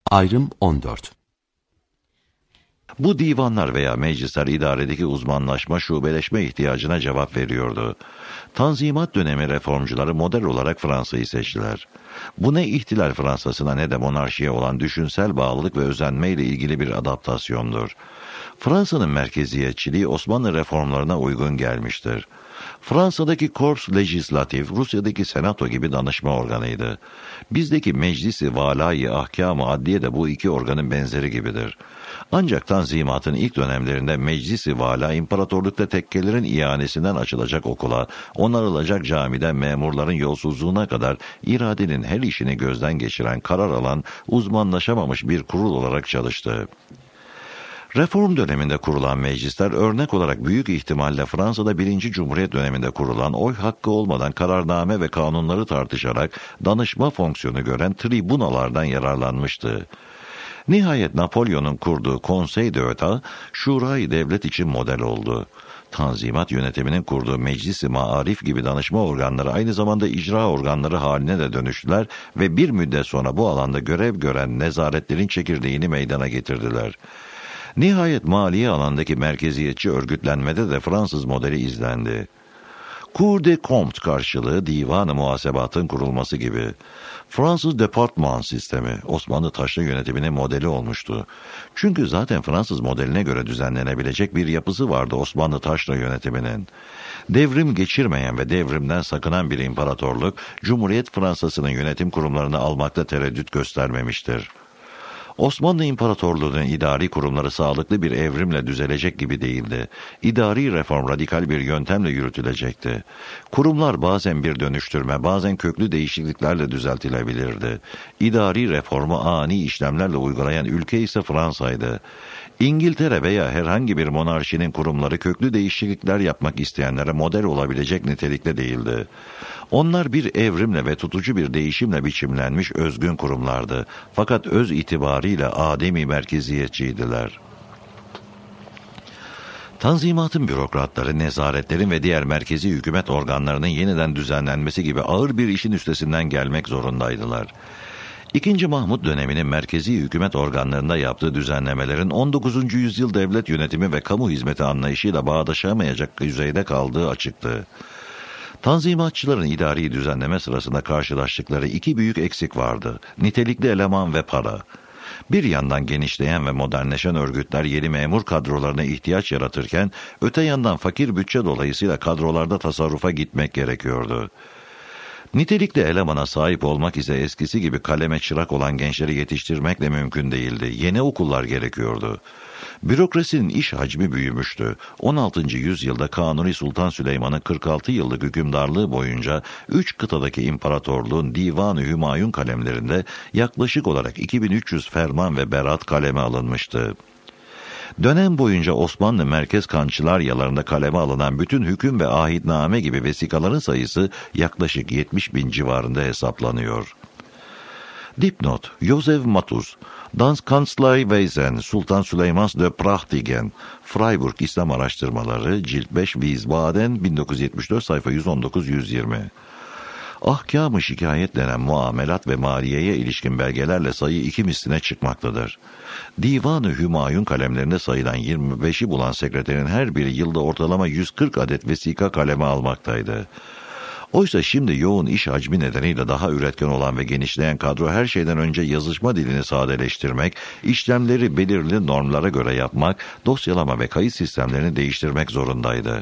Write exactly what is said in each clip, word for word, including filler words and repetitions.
Ayrım on dört. Bu divanlar veya meclisler idaredeki uzmanlaşma, şubeleşme ihtiyacına cevap veriyordu. Tanzimat dönemi reformcuları model olarak Fransa'yı seçtiler. Bu ne ihtilal Fransa'sına ne de monarşiye olan düşünsel bağlılık ve özenmeyle ilgili bir adaptasyondur. Fransa'nın merkeziyetçiliği Osmanlı reformlarına uygun gelmiştir. Fransa'daki Corps Legislatif, Rusya'daki Senato gibi danışma organıydı. Bizdeki Meclis-i Valâ-i Ahkâm-ı Adliye de bu iki organın benzeri gibidir. Ancak Tanzimat'ın ilk dönemlerinde Meclis-i Valâ, imparatorlukta tekkelerin ihanesinden açılacak okula, onarılacak camiden memurların yolsuzluğuna kadar iradenin her işini gözden geçiren, karar alan, uzmanlaşamamış bir kurul olarak çalıştı. Reform döneminde kurulan meclisler örnek olarak büyük ihtimalle Fransa'da birinci Cumhuriyet döneminde kurulan oy hakkı olmadan kararname ve kanunları tartışarak danışma fonksiyonu gören tribunalardan yararlanmıştı. Nihayet Napolyon'un kurduğu Conseil d'État, Şurayı Devlet için model oldu. Tanzimat yönetiminin kurduğu Meclis-i Maarif gibi danışma organları aynı zamanda icra organları haline de dönüştüler ve bir müddet sonra bu alanda görev gören nezaretlerin çekirdeğini meydana getirdiler. Nihayet maliye alandaki merkeziyetçi örgütlenmede de Fransız modeli izlendi. Cour des Comptes karşılığı divan-ı muhasebatın kurulması gibi. Fransız departman sistemi Osmanlı taşra yönetiminin modeli olmuştu. Çünkü zaten Fransız modeline göre düzenlenebilecek bir yapısı vardı Osmanlı taşra yönetiminin. Devrim geçirmeyen ve devrimden sakınan bir imparatorluk, Cumhuriyet Fransa'sının yönetim kurumlarını almakta tereddüt göstermemiştir. Osmanlı İmparatorluğu'nun idari kurumları sağlıklı bir evrimle düzelecek gibi değildi. İdari reform radikal bir yöntemle yürütülecekti. Kurumlar bazen bir dönüştürme, bazen köklü değişikliklerle düzeltilebilirdi. İdari reformu ani işlemlerle uygulayan ülke ise Fransa'ydı. İngiltere veya herhangi bir monarşinin kurumları köklü değişiklikler yapmak isteyenlere model olabilecek nitelikte değildi. Onlar bir evrimle ve tutucu bir değişimle biçimlenmiş özgün kurumlardı. Fakat öz itibariyle ademi merkeziyetçiydiler. Tanzimatın bürokratları, nezaretlerin ve diğer merkezi hükümet organlarının yeniden düzenlenmesi gibi ağır bir işin üstesinden gelmek zorundaydılar. İkinci Mahmut döneminin merkezi hükümet organlarında yaptığı düzenlemelerin on dokuzuncu yüzyıl devlet yönetimi ve kamu hizmeti anlayışıyla bağdaşamayacak düzeyde kaldığı açıktı. Tanzimatçıların idari düzenleme sırasında karşılaştıkları iki büyük eksik vardı: nitelikli eleman ve para. Bir yandan genişleyen ve modernleşen örgütler yeni memur kadrolarına ihtiyaç yaratırken, öte yandan fakir bütçe dolayısıyla kadrolarda tasarrufa gitmek gerekiyordu. Nitelikli elemana sahip olmak ise eskisi gibi kaleme çırak olan gençleri yetiştirmekle mümkün değildi. Yeni okullar gerekiyordu. Bürokrasinin iş hacmi büyümüştü. on altıncı yüzyılda Kanuni Sultan Süleyman'ın kırk altı yıllık hükümdarlığı boyunca üç kıtadaki imparatorluğun Divan-ı Hümayun kalemlerinde yaklaşık olarak iki bin üç yüz ferman ve berat kaleme alınmıştı. Dönem boyunca Osmanlı merkez kançılaryalarında kaleme alınan bütün hüküm ve ahitname gibi vesikaların sayısı yaklaşık yetmiş bin civarında hesaplanıyor. Dipnot: Joseph Matus, Das Kanzleiwesen Sultan Süleymans de Prachtigen, Freiburg İslam Araştırmaları, Cilt beş, Wiesbaden, bin dokuz yüz yetmiş dört, sayfa yüz on dokuz yüz yirmi. Ahkâm-ı şikayet denen muamelat ve maliyeye ilişkin belgelerle sayı iki misline çıkmaktadır. Divan-ı Hümayun kalemlerinde sayılan yirmi beşi bulan sekreterin her biri yılda ortalama yüz kırk adet vesika kaleme almaktaydı. Oysa şimdi yoğun iş hacmi nedeniyle daha üretken olan ve genişleyen kadro her şeyden önce yazışma dilini sadeleştirmek, işlemleri belirli normlara göre yapmak, dosyalama ve kayıt sistemlerini değiştirmek zorundaydı.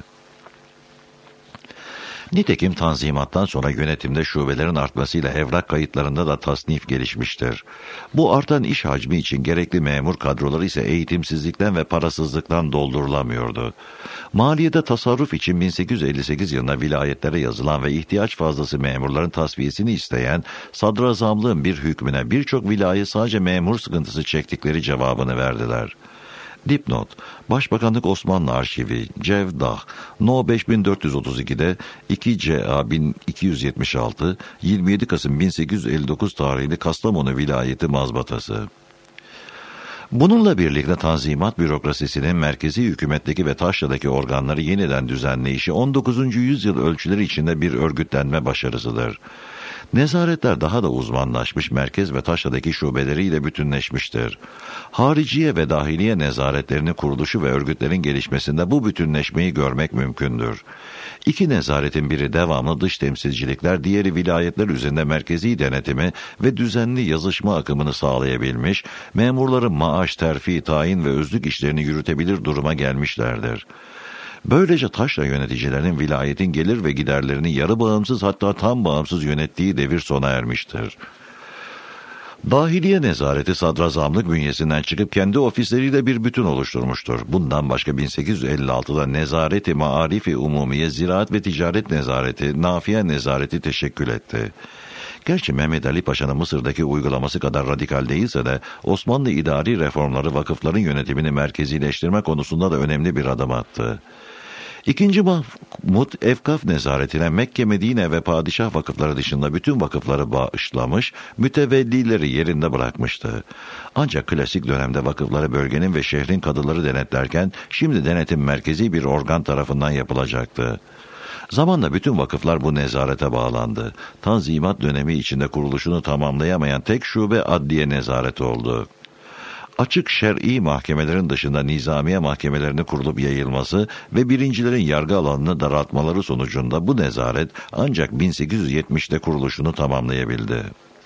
Nitekim Tanzimat'tan sonra yönetimde şubelerin artmasıyla evrak kayıtlarında da tasnif gelişmiştir. Bu artan iş hacmi için gerekli memur kadroları ise eğitimsizlikten ve parasızlıktan doldurulamıyordu. Maliyede tasarruf için bin sekiz yüz elli sekiz yılında vilayetlere yazılan ve ihtiyaç fazlası memurların tasfiyesini isteyen sadrazamlığın bir hükmüne birçok vilayet sadece memur sıkıntısı çektikleri cevabını verdiler. Dipnot: Başbakanlık Osmanlı Arşivi, Cevdah, No beş bin dört yüz otuz iki'de iki C A bin iki yüz yetmiş altı, yirmi yedi Kasım bin sekiz yüz elli dokuz tarihli Kastamonu Vilayeti mazbatası. Bununla birlikte Tanzimat bürokrasisinin merkezi hükümetteki ve taşradaki organları yeniden düzenleyişi on dokuzuncu yüzyıl ölçüleri içinde bir örgütlenme başarısıdır. Nezaretler daha da uzmanlaşmış, merkez ve taşradaki şubeleriyle bütünleşmiştir. Hariciye ve dahiliye nezaretlerinin kuruluşu ve örgütlerin gelişmesinde bu bütünleşmeyi görmek mümkündür. İki nezaretin biri devamlı dış temsilcilikler, diğeri vilayetler üzerinde merkezi denetimi ve düzenli yazışma akımını sağlayabilmiş, memurların maaş, terfi, tayin ve özlük işlerini yürütebilir duruma gelmişlerdir. Böylece taşra yöneticilerinin vilayetin gelir ve giderlerini yarı bağımsız, hatta tam bağımsız yönettiği devir sona ermiştir. Dahiliye nezareti sadrazamlık bünyesinden çıkıp kendi ofisleriyle bir bütün oluşturmuştur. Bundan başka bin sekiz yüz elli altıda Nezareti Maarifi Umumiye, Ziraat ve Ticaret Nezareti, Nafiye Nezareti teşekkül etti. Gerçi Mehmet Ali Paşa'nın Mısır'daki uygulaması kadar radikal değilse de Osmanlı idari reformları vakıfların yönetimini merkezileştirme konusunda da önemli bir adım attı. İkinci Mahmud, Efkaf nezaretine Mekke, Medine ve padişah vakıfları dışında bütün vakıfları bağışlamış, mütevellileri yerinde bırakmıştı. Ancak klasik dönemde vakıfları bölgenin ve şehrin kadıları denetlerken, şimdi denetim merkezi bir organ tarafından yapılacaktı. Zamanla bütün vakıflar bu nezarete bağlandı. Tanzimat dönemi içinde kuruluşunu tamamlayamayan tek şube adliye nezareti oldu. Açık şer'i mahkemelerin dışında nizamiye mahkemelerinin kurulup yayılması ve birincilerin yargı alanını daraltmaları sonucunda bu nezaret ancak bin sekiz yüz yetmişte kuruluşunu tamamlayabildi.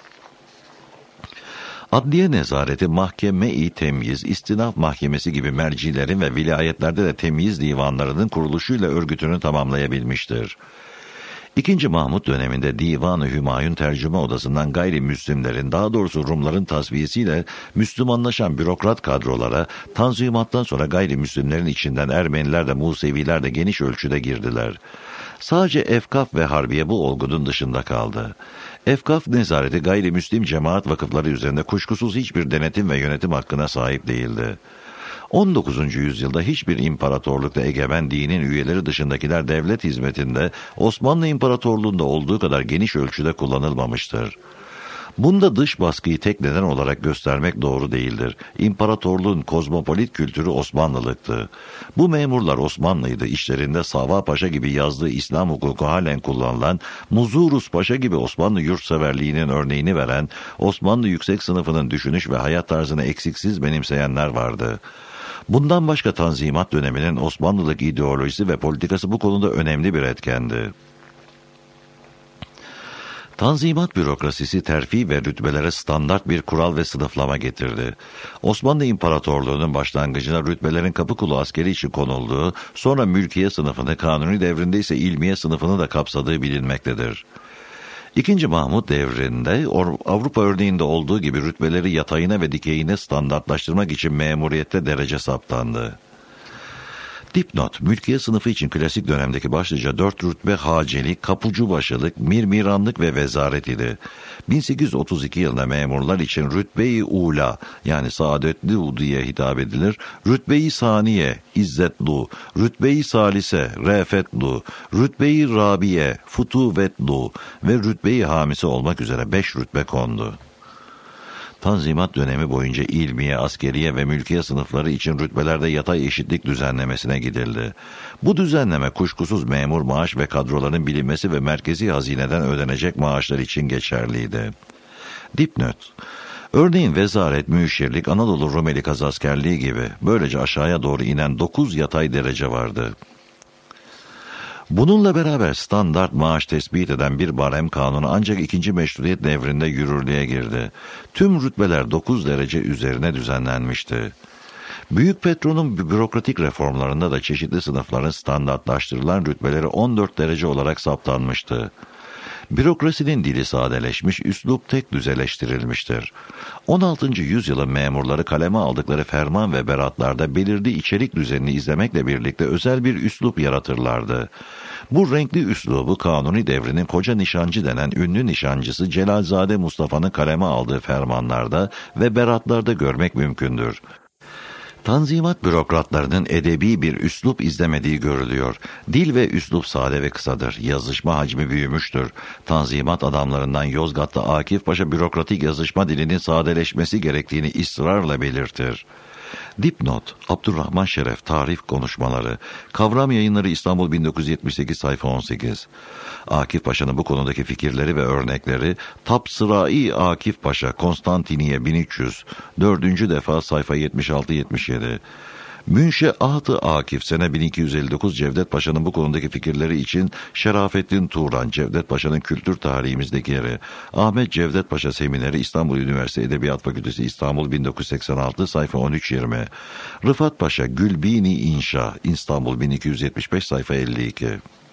Adliye nezareti mahkeme-i temyiz, istinaf mahkemesi gibi mercilerin ve vilayetlerde de temyiz divanlarının kuruluşuyla örgütünü tamamlayabilmiştir. İkinci Mahmud döneminde Divan-ı Hümayun tercüme odasından gayrimüslimlerin, daha doğrusu Rumların tasfiyesiyle Müslümanlaşan bürokrat kadrolara Tanzimat'tan sonra gayrimüslimlerin içinden Ermeniler de Museviler de geniş ölçüde girdiler. Sadece Efkaf ve Harbiye bu olgunun dışında kaldı. Efkaf nezareti gayrimüslim cemaat vakıfları üzerinde kuşkusuz hiçbir denetim ve yönetim hakkına sahip değildi. on dokuzuncu yüzyılda hiçbir imparatorlukta egemen dinin üyeleri dışındakiler devlet hizmetinde Osmanlı İmparatorluğu'nda olduğu kadar geniş ölçüde kullanılmamıştır. Bunda dış baskıyı tek neden olarak göstermek doğru değildir. İmparatorluğun kozmopolit kültürü Osmanlılıktı. Bu memurlar Osmanlıydı. İşlerinde Sava Paşa gibi yazdığı İslam hukuku halen kullanılan, Muzurus Paşa gibi Osmanlı yurtseverliğinin örneğini veren, Osmanlı yüksek sınıfının düşünüş ve hayat tarzını eksiksiz benimseyenler vardı. Bundan başka Tanzimat döneminin Osmanlılık ideolojisi ve politikası bu konuda önemli bir etkendi. Tanzimat bürokrasisi terfi ve rütbelere standart bir kural ve sınıflama getirdi. Osmanlı İmparatorluğu'nun başlangıcına rütbelerin Kapıkulu askeri için konulduğu, sonra mülkiye sınıfını, Kanuni devrinde ise ilmiye sınıfını da kapsadığı bilinmektedir. İkinci Mahmud devrinde Avrupa örneğinde olduğu gibi rütbeleri yatayına ve dikeyine standartlaştırmak için memuriyette derece saptandı. Dipnot, mülkiye sınıfı için klasik dönemdeki başlıca dört rütbe hacelik, kapucubaşılık, mirmiranlık ve vezaret idi. bin sekiz yüz otuz iki yılında memurlar için rütbe-i ula yani saadetli diye hitap edilir, rütbe-i saniye, izzetlu, rütbe-i salise, refetlu, rütbe-i rabiye, futuvetlu ve rütbe-i hamisi olmak üzere beş rütbe kondu. Tanzimat dönemi boyunca ilmiye, askeriye ve mülkiye sınıfları için rütbelerde yatay eşitlik düzenlemesine gidildi. Bu düzenleme kuşkusuz memur maaş ve kadroların bilinmesi ve merkezi hazineden ödenecek maaşlar için geçerliydi. Dipnot, örneğin vezaret, müşirlik, Anadolu Rumeli kazaskerliği gibi böylece aşağıya doğru inen dokuz yatay derece vardı. Bununla beraber standart maaş tespit eden bir barem kanunu ancak ikinci Meşrutiyet devrinde yürürlüğe girdi. Tüm rütbeler dokuz derece üzerine düzenlenmişti. Büyük Petro'nun bürokratik reformlarında da çeşitli sınıfların standartlaştırılan rütbeleri on dört derece olarak saptanmıştı. Bürokrasinin dili sadeleşmiş, üslup tek düzeleştirilmiştir. on altıncı yüzyılın memurları kaleme aldıkları ferman ve beratlarda belirli içerik düzenini izlemekle birlikte özel bir üslup yaratırlardı. Bu renkli üslubu Kanuni devrinin koca nişancı denen ünlü nişancısı Celalzade Mustafa'nın kaleme aldığı fermanlarda ve beratlarda görmek mümkündür. Tanzimat bürokratlarının edebi bir üslup izlemediği görülüyor. Dil ve üslup sade ve kısadır. Yazışma hacmi büyümüştür. Tanzimat adamlarından Yozgat'ta Akif Paşa bürokratik yazışma dilinin sadeleşmesi gerektiğini ısrarla belirtir. Dipnot, Abdurrahman Şeref, Tarif Konuşmaları, Kavram Yayınları, İstanbul bin dokuz yüz yetmiş sekiz, sayfa on sekiz. Akif Paşa'nın bu konudaki fikirleri ve örnekleri, Tapsırai Akif Paşa, Konstantiniye bin üç yüz, dördüncü defa, sayfa yetmiş altı yetmiş yedi. Münşeat-ı Akif, sene bin iki yüz elli dokuz, Cevdet Paşa'nın bu konudaki fikirleri için Şerafettin Turan, Cevdet Paşa'nın kültür tarihimizdeki yeri, Ahmet Cevdet Paşa Semineri, İstanbul Üniversitesi Edebiyat Fakültesi, İstanbul bin dokuz yüz seksen altı, sayfa on üç yirmi. Rıfat Paşa, Gülbini İnşa, İstanbul bin iki yüz yetmiş beş, sayfa elli iki.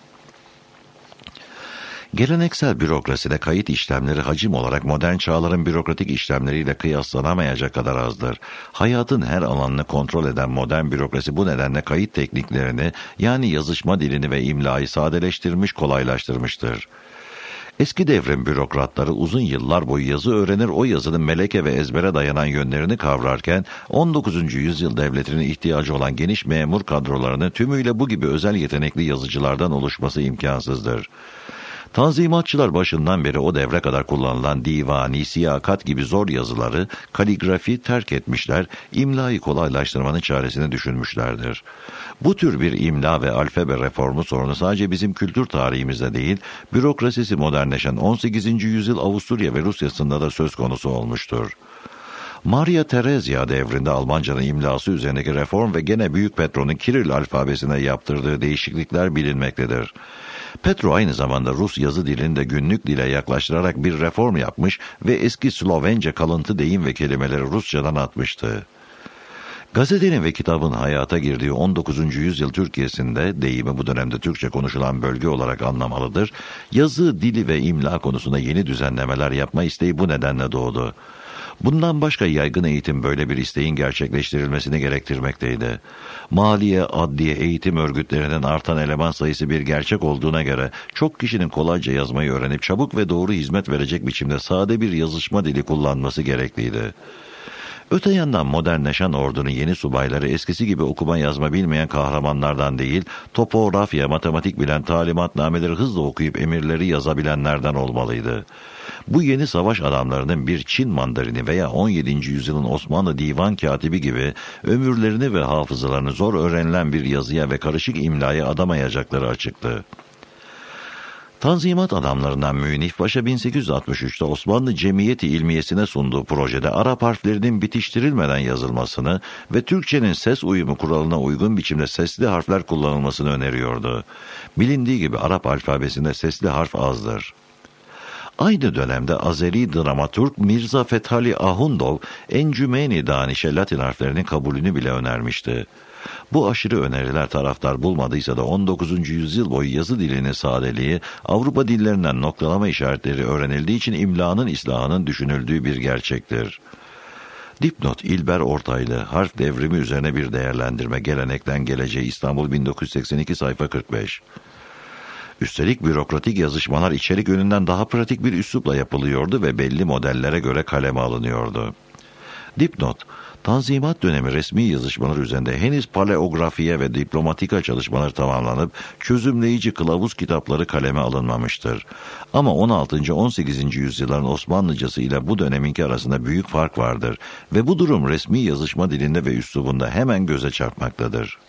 Geleneksel bürokraside kayıt işlemleri hacim olarak modern çağların bürokratik işlemleriyle kıyaslanamayacak kadar azdır. Hayatın her alanını kontrol eden modern bürokrasi bu nedenle kayıt tekniklerini, yani yazışma dilini ve imlayı sadeleştirmiş, kolaylaştırmıştır. Eski devrim bürokratları uzun yıllar boyu yazı öğrenir, o yazının meleke ve ezbere dayanan yönlerini kavrarken, on dokuzuncu yüzyıl devletinin ihtiyacı olan geniş memur kadrolarının tümüyle bu gibi özel yetenekli yazıcılardan oluşması imkansızdır. Tanzimatçılar başından beri o devre kadar kullanılan divani, siyakat gibi zor yazıları, kaligrafi terk etmişler, imlayı kolaylaştırmanın çaresini düşünmüşlerdir. Bu tür bir imla ve alfabe reformu sorunu sadece bizim kültür tarihimizde değil, bürokrasisi modernleşen on sekizinci yüzyıl Avusturya ve Rusya'sında da söz konusu olmuştur. Maria Theresia devrinde Almanca'nın imlası üzerindeki reform ve gene Büyük Petro'nun Kiril alfabesine yaptırdığı değişiklikler bilinmektedir. Petro aynı zamanda Rus yazı dilini de günlük dile yaklaştırarak bir reform yapmış ve eski Slovence kalıntı deyim ve kelimeleri Rusçadan atmıştı. Gazetenin ve kitabın hayata girdiği on dokuzuncu yüzyıl Türkiye'sinde, deyimi bu dönemde Türkçe konuşulan bölge olarak anlamalıdır, yazı, dili ve imla konusunda yeni düzenlemeler yapma isteği bu nedenle doğdu. Bundan başka yaygın eğitim böyle bir isteğin gerçekleştirilmesini gerektirmekteydi. Maliye, adliye, eğitim örgütlerinin artan eleman sayısı bir gerçek olduğuna göre çok kişinin kolayca yazmayı öğrenip çabuk ve doğru hizmet verecek biçimde sade bir yazışma dili kullanması gerekliydi. Öte yandan modernleşen ordunun yeni subayları eskisi gibi okuma yazma bilmeyen kahramanlardan değil, topografya, matematik bilen, talimatnameleri hızla okuyup emirleri yazabilenlerden olmalıydı. Bu yeni savaş adamlarının bir Çin mandarini veya on yedinci yüzyılın Osmanlı divan katibi gibi ömürlerini ve hafızalarını zor öğrenilen bir yazıya ve karışık imlaya adamayacakları açıktı. Tanzimat adamlarından Münif Paşa bin sekiz yüz altmış üçte Osmanlı Cemiyeti İlmiyesi'ne sunduğu projede Arap harflerinin bitiştirilmeden yazılmasını ve Türkçenin ses uyumu kuralına uygun biçimde sesli harfler kullanılmasını öneriyordu. Bilindiği gibi Arap alfabesinde sesli harf azdır. Aynı dönemde Azeri dramaturg Mirza Fethali Ahundov, Encümeni Daniş'e Latin harflerinin kabulünü bile önermişti. Bu aşırı öneriler taraftar bulmadıysa da on dokuzuncu yüzyıl boyu yazı dilinin sadeliği, Avrupa dillerinden noktalama işaretleri öğrenildiği için imlanın islahının düşünüldüğü bir gerçektir. Dipnot, İlber Ortaylı, Harf Devrimi üzerine bir değerlendirme, Gelenekten Geleceğe, İstanbul bin dokuz yüz seksen iki, sayfa kırk beş. Üstelik bürokratik yazışmalar içerik yönünden daha pratik bir üslupla yapılıyordu ve belli modellere göre kaleme alınıyordu. Dipnot, Tanzimat dönemi resmi yazışmalar üzerinde henüz paleografiye ve diplomatika çalışmaları tamamlanıp çözümleyici kılavuz kitapları kaleme alınmamıştır. Ama on altıncı on sekizinci yüzyılların Osmanlıcası ile bu döneminki arasında büyük fark vardır ve bu durum resmi yazışma dilinde ve üslubunda hemen göze çarpmaktadır.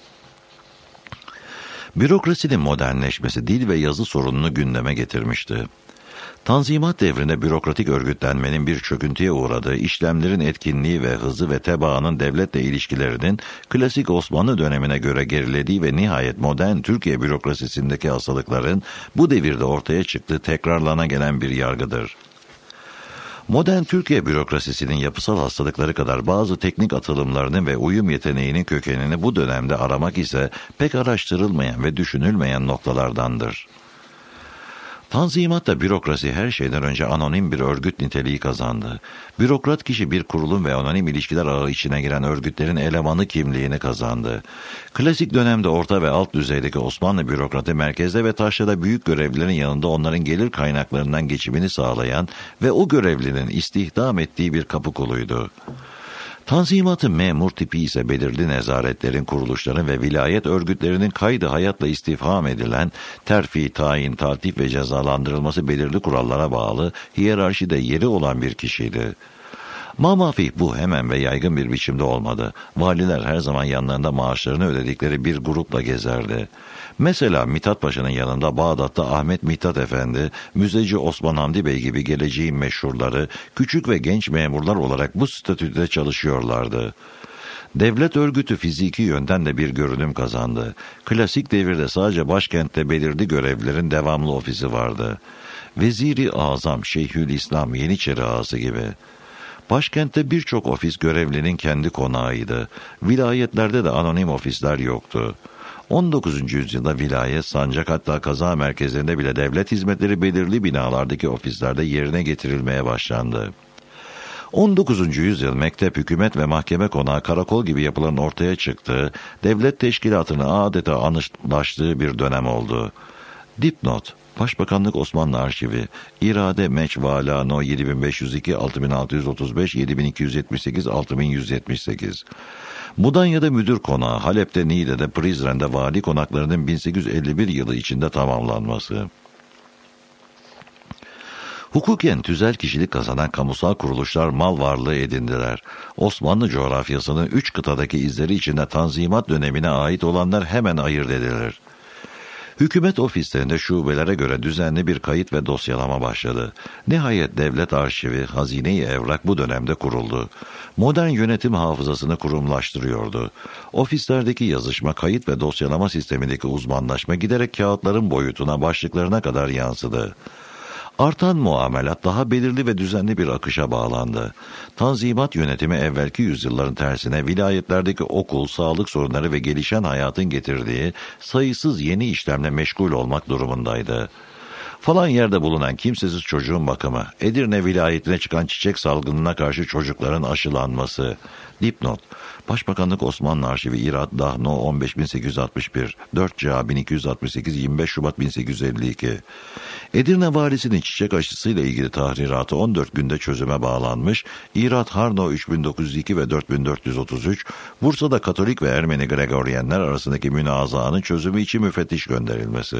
Bürokrasinin modernleşmesi dil ve yazı sorununu gündeme getirmişti. Tanzimat devrinde bürokratik örgütlenmenin bir çöküntüye uğradığı, işlemlerin etkinliği ve hızı ve tebaanın devletle ilişkilerinin klasik Osmanlı dönemine göre gerilediği ve nihayet modern Türkiye bürokrasisindeki hastalıkların bu devirde ortaya çıktığı tekrarlana gelen bir yargıdır. Modern Türkiye bürokrasisinin yapısal hastalıkları kadar bazı teknik atılımlarının ve uyum yeteneğinin kökenini bu dönemde aramak ise pek araştırılmayan ve düşünülmeyen noktalardandır. Tanzimat'ta bürokrasi her şeyden önce anonim bir örgüt niteliği kazandı. Bürokrat kişi bir kurulum ve anonim ilişkiler ağı içine giren örgütlerin elemanı kimliğini kazandı. Klasik dönemde orta ve alt düzeydeki Osmanlı bürokratı merkezde ve taşrada büyük görevlilerin yanında onların gelir kaynaklarından geçimini sağlayan ve o görevlinin istihdam ettiği bir kapı kuluydu. Tanzimat'ın memur tipi ise belirli nezaretlerin, kuruluşların ve vilayet örgütlerinin kaydı hayatla istifham edilen, terfi, tayin, taltif ve cezalandırılması belirli kurallara bağlı, hiyerarşide yeri olan bir kişiydi. Mamafih bu hemen ve yaygın bir biçimde olmadı. Valiler her zaman yanlarında maaşlarını ödedikleri bir grupla gezerdi. Mesela Mithat Paşa'nın yanında Bağdat'ta Ahmet Mithat Efendi, Müzeci Osman Hamdi Bey gibi geleceğin meşhurları, küçük ve genç memurlar olarak bu statüde çalışıyorlardı. Devlet örgütü fiziki yönden de bir görünüm kazandı. Klasik devirde sadece başkentte belirli görevlilerin devamlı ofisi vardı. Veziri Azam, Şeyhülislam, Yeniçeri Ağası gibi. Başkentte birçok ofis görevlinin kendi konağıydı. Vilayetlerde de anonim ofisler yoktu. on dokuzuncu yüzyılda vilayet, sancak, hatta kaza merkezlerinde bile devlet hizmetleri belirli binalardaki ofislerde yerine getirilmeye başlandı. on dokuzuncu yüzyıl mektep, hükümet ve mahkeme konağı, karakol gibi yapıların ortaya çıktığı, devlet teşkilatının adeta anlaştığı bir dönem oldu. Dipnot: Başbakanlık Osmanlı Arşivi, İrade Meç Vala No yedi bin beş yüz iki, altı bin altı yüz otuz beş, yedi bin iki yüz yetmiş sekiz, altı bin yüz yetmiş sekiz. Mudanya'da müdür konağı, Halep'te, Niğde'de, Prizren'de vali konaklarının bin sekiz yüz elli bir yılı içinde tamamlanması. Hukuken tüzel kişilik kazanan kamusal kuruluşlar mal varlığı edindiler. Osmanlı coğrafyasının üç kıtadaki izleri içinde Tanzimat dönemine ait olanlar hemen ayırt edilir. Hükümet ofislerinde şubelere göre düzenli bir kayıt ve dosyalama başladı. Nihayet devlet arşivi, hazine-i evrak bu dönemde kuruldu. Modern yönetim hafızasını kurumlaştırıyordu. Ofislerdeki yazışma, kayıt ve dosyalama sistemindeki uzmanlaşma giderek kağıtların boyutuna, başlıklarına kadar yansıdı. Artan muamelat daha belirli ve düzenli bir akışa bağlandı. Tanzimat yönetimi evvelki yüzyılların tersine vilayetlerdeki okul, sağlık sorunları ve gelişen hayatın getirdiği sayısız yeni işlemle meşgul olmak durumundaydı. Falan yerde bulunan kimsesiz çocuğun bakımı, Edirne vilayetine çıkan çiçek salgınına karşı çocukların aşılanması. Dipnot: Başbakanlık Osmanlı Arşivi, İrat Dahno on beş bin sekiz yüz altmış bir, dört C bin iki yüz altmış sekiz, yirmi beş Şubat bin sekiz yüz elli iki. Edirne valisinin çiçek aşısıyla ilgili tahriratı on dört günde çözüme bağlanmış, İrat Harno üç bin dokuz yüz iki ve dört bin dört yüz otuz üç, Bursa'da Katolik ve Ermeni Gregoryenler arasındaki münazanın çözümü için müfettiş gönderilmesi.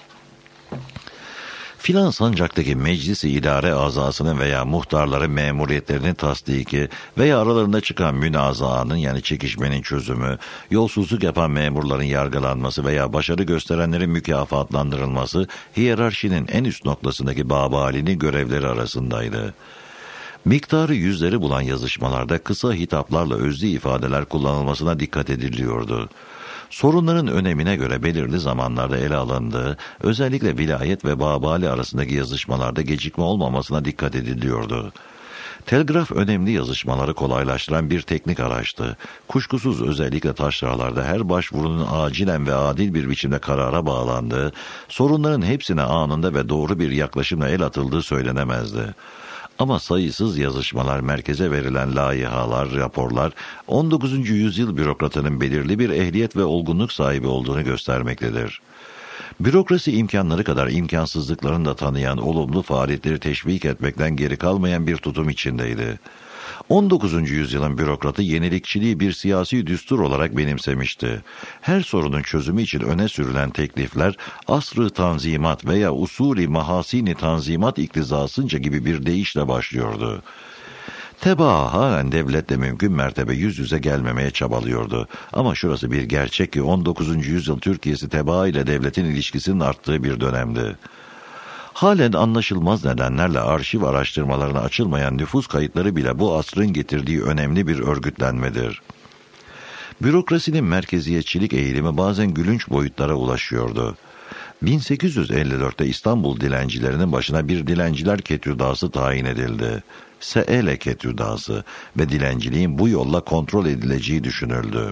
Filan sancaktaki meclis-i idare azasının veya muhtarların memuriyetlerinin tasdiki veya aralarında çıkan münazanın, yani çekişmenin çözümü, yolsuzluk yapan memurların yargılanması veya başarı gösterenlerin mükafatlandırılması hiyerarşinin en üst noktasındaki Babali'nin görevleri arasındaydı. Miktarı yüzleri bulan yazışmalarda kısa hitaplarla özlü ifadeler kullanılmasına dikkat ediliyordu. Sorunların önemine göre belirli zamanlarda ele alındığı, özellikle vilayet ve Babali arasındaki yazışmalarda gecikme olmamasına dikkat ediliyordu. Telgraf önemli yazışmaları kolaylaştıran bir teknik araçtı. Kuşkusuz özellikle taşralarda her başvurunun acilen ve adil bir biçimde karara bağlandığı, sorunların hepsine anında ve doğru bir yaklaşımla el atıldığı söylenemezdi. Ama sayısız yazışmalar, merkeze verilen layihalar, raporlar, on dokuzuncu yüzyıl bürokratının belirli bir ehliyet ve olgunluk sahibi olduğunu göstermektedir. Bürokrasi imkanları kadar imkansızlıklarını da tanıyan, olumlu faaliyetleri teşvik etmekten geri kalmayan bir tutum içindeydi. on dokuzuncu yüzyılın bürokratı yenilikçiliği bir siyasi düstur olarak benimsemişti. Her sorunun çözümü için öne sürülen teklifler, asr-ı tanzimat veya usulü mahasini tanzimat iktizasınca gibi bir deyişle başlıyordu. Tebaa halen devletle mümkün mertebe yüz yüze gelmemeye çabalıyordu. Ama şurası bir gerçek ki on dokuzuncu yüzyıl Türkiye'si tebaa ile devletin ilişkisinin arttığı bir dönemdi. Halen anlaşılmaz nedenlerle arşiv araştırmalarına açılmayan nüfus kayıtları bile bu asrın getirdiği önemli bir örgütlenmedir. Bürokrasinin merkeziyetçilik eğilimi bazen gülünç boyutlara ulaşıyordu. bin sekiz yüz elli dörtte İstanbul dilencilerinin başına bir dilenciler ketüdası tayin edildi. Seele ketüdası ve dilenciliğin bu yolla kontrol edileceği düşünüldü.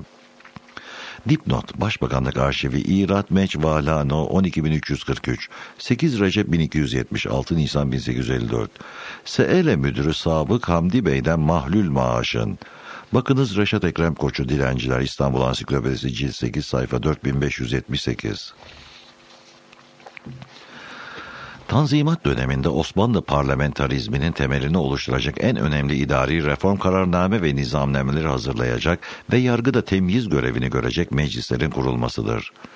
Dipnot: Başbakanlık Arşivi, İrat Meç Vala No on iki bin üç yüz kırk üç, sekiz Recep bin iki yüz yetmiş, altı Nisan bin sekiz yüz elli dört. Seele Müdürü Sabık Hamdi Bey'den mahlul maaşın. Bakınız Reşat Ekrem Koçu, Dilenciler, İstanbul Ansiklopedisi, cilt sekiz, sayfa dört bin beş yüz yetmiş sekiz. Tanzimat döneminde Osmanlı parlamentarizminin temelini oluşturacak en önemli idari reform kararname ve nizamnameleri hazırlayacak ve yargıda temyiz görevini görecek meclislerin kurulmasıdır.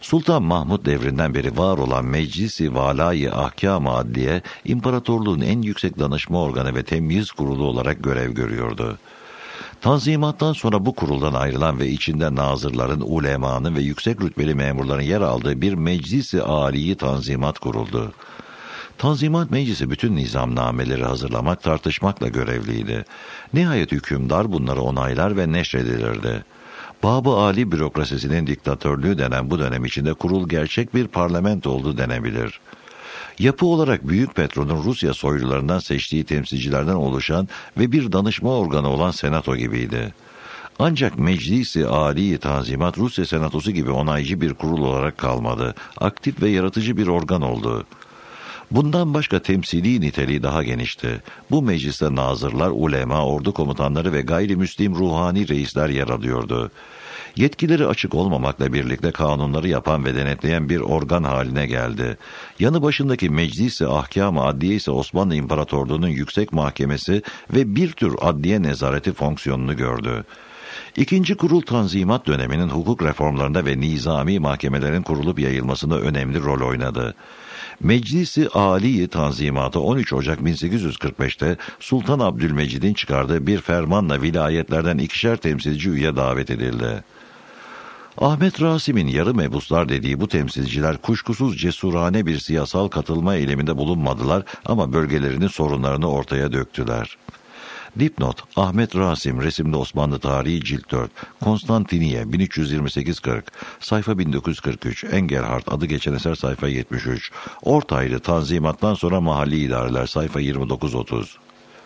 Sultan Mahmud devrinden beri var olan Meclisi Valâ-i Ahkâm-ı Adliye, imparatorluğun en yüksek danışma organı ve temyiz kurulu olarak görev görüyordu. Tanzimattan sonra bu kuruldan ayrılan ve içinde nazırların, ulemanın ve yüksek rütbeli memurların yer aldığı bir Meclisi Âliyi Tanzimat kuruldu. Tanzimat Meclisi bütün nizamnameleri hazırlamak, tartışmakla görevliydi. Nihayet hükümdar bunları onaylar ve neşredilirdi. Bab-ı Ali bürokrasisinin diktatörlüğü denen bu dönem içinde kurul gerçek bir parlamento oldu denebilir. Yapı olarak Büyük Petron'un Rusya soylularından seçtiği temsilcilerden oluşan ve bir danışma organı olan senato gibiydi. Ancak Meclisi Âli Tanzimat Rusya senatosu gibi onaycı bir kurul olarak kalmadı. Aktif ve yaratıcı bir organ oldu. Bundan başka temsili niteliği daha genişti. Bu mecliste nazırlar, ulema, ordu komutanları ve gayrimüslim ruhani reisler yer alıyordu. Yetkileri açık olmamakla birlikte kanunları yapan ve denetleyen bir organ haline geldi. Yanı başındaki Meclis-i Ahkâm-ı Adliye ise Osmanlı İmparatorluğu'nun yüksek mahkemesi ve bir tür adliye nezareti fonksiyonunu gördü. İkinci kurul Tanzimat döneminin hukuk reformlarında ve nizami mahkemelerin kurulup yayılmasında önemli rol oynadı. Meclisi Âli Tanzimatı on üç Ocak bin sekiz yüz kırk beşte Sultan Abdülmecid'in çıkardığı bir fermanla vilayetlerden ikişer temsilci üye davet edildi. Ahmet Rasim'in yarı mebuslar dediği bu temsilciler kuşkusuz cesurane bir siyasal katılma eyleminde bulunmadılar ama bölgelerinin sorunlarını ortaya döktüler. Dipnot: Ahmet Rasim, Resimde Osmanlı Tarihi Cilt dört, Konstantiniye bin üç yüz yirmi sekiz kırk, sayfa bin dokuz yüz kırk üç, Engelhardt adı geçen eser sayfa yetmiş üç, Ortaylı Tanzimattan sonra mahalli idareler sayfa yirmi dokuz otuz.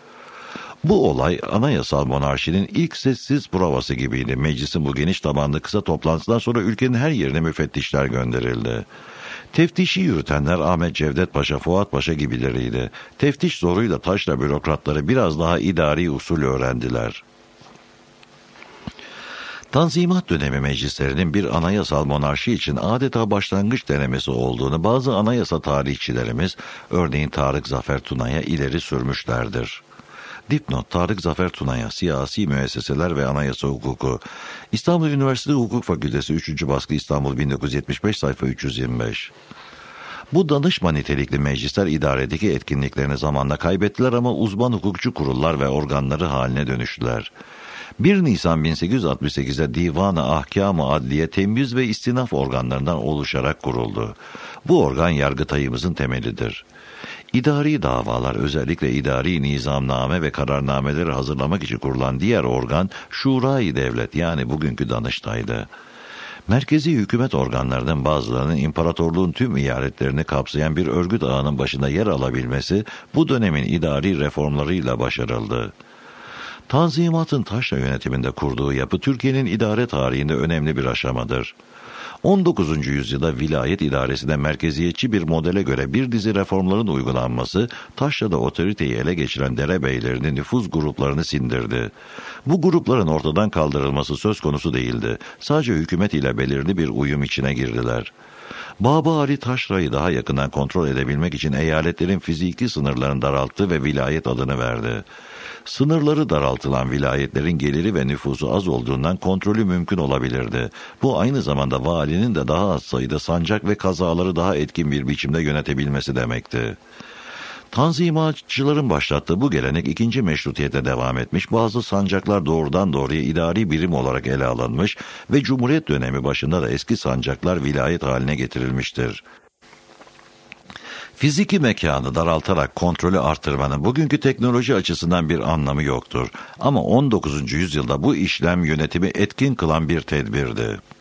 Bu olay anayasal monarşinin ilk sessiz provası gibiydi. Meclisin bu geniş tabanlı kısa toplantısından sonra ülkenin her yerine müfettişler gönderildi. Teftişi yürütenler Ahmet Cevdet Paşa, Fuat Paşa gibileriydi. Teftiş zoruyla taşra bürokratları biraz daha idari usul öğrendiler. Tanzimat dönemi meclislerinin bir anayasal monarşi için adeta başlangıç denemesi olduğunu bazı anayasa tarihçilerimiz, örneğin Tarık Zafer Tuna'ya ileri sürmüşlerdir. Dipnot: Tarık Zafer Tuna'ya, Siyasi Müesseseler ve Anayasa Hukuku, İstanbul Üniversitesi Hukuk Fakültesi üçüncü baskı İstanbul bin dokuz yüz yetmiş beş sayfa üç yüz yirmi beş. Bu danışma nitelikli meclisler idaredeki etkinliklerini zamanla kaybettiler ama uzman hukukçu kurullar ve organları haline dönüştüler. bir Nisan bin sekiz yüz altmış sekizde Divan-ı Ahkâm-ı Adliye temyiz ve istinaf organlarından oluşarak kuruldu. Bu organ Yargıtay'ımızın temelidir. İdari davalar, özellikle idari nizamname ve kararnameleri hazırlamak için kurulan diğer organ Şura-i Devlet, yani bugünkü Danıştay'dı. Merkezi hükümet organlarının bazılarının imparatorluğun tüm eyaletlerini kapsayan bir örgüt ağının başında yer alabilmesi bu dönemin idari reformlarıyla başarıldı. Tanzimat'ın taşra yönetiminde kurduğu yapı Türkiye'nin idare tarihinde önemli bir aşamadır. on dokuzuncu yüzyılda vilayet idaresinde merkeziyetçi bir modele göre bir dizi reformların uygulanması, taşrada otoriteyi ele geçiren derebeylerinin nüfuz gruplarını sindirdi. Bu grupların ortadan kaldırılması söz konusu değildi. Sadece hükümet ile belirli bir uyum içine girdiler. Bab-ı Ali taşrayı daha yakından kontrol edebilmek için eyaletlerin fiziki sınırlarını daralttı ve vilayet adını verdi. Sınırları daraltılan vilayetlerin geliri ve nüfusu az olduğundan kontrolü mümkün olabilirdi. Bu aynı zamanda valinin de daha az sayıda sancak ve kazaları daha etkin bir biçimde yönetebilmesi demekti. Tanzimatçıların başlattığı bu gelenek ikinci meşrutiyete devam etmiş, bazı sancaklar doğrudan doğruya idari birim olarak ele alınmış ve Cumhuriyet dönemi başında da eski sancaklar vilayet haline getirilmiştir. Fiziki mekanı daraltarak kontrolü artırmanın bugünkü teknoloji açısından bir anlamı yoktur. Ama on dokuzuncu yüzyılda bu işlem yönetimi etkin kılan bir tedbirdi.